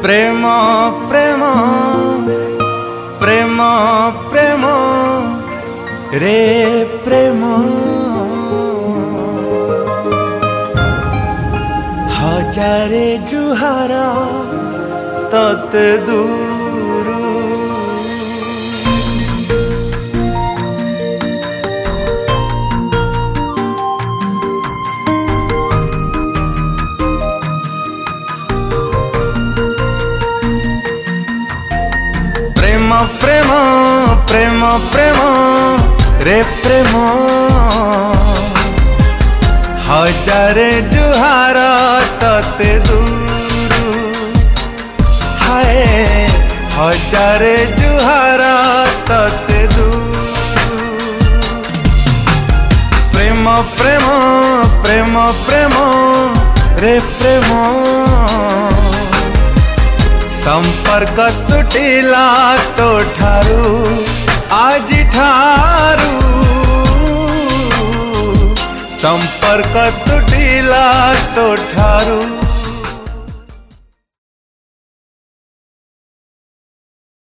प्रेम प्रेम प्रेम प्रेम रे प्रेम हजारे जुहारा तते दूर प्रेम प्रेम प्रेम प्रेम रे प्रेम हजारे जुहार तते दूर हाय हजारे जुहार तते दूर प्रेम प्रेम प्रेम प्रेम रे प्रेम संपर्क तुटिला तो ठारू आज ठारू संपर्क तुटिला तो ठारू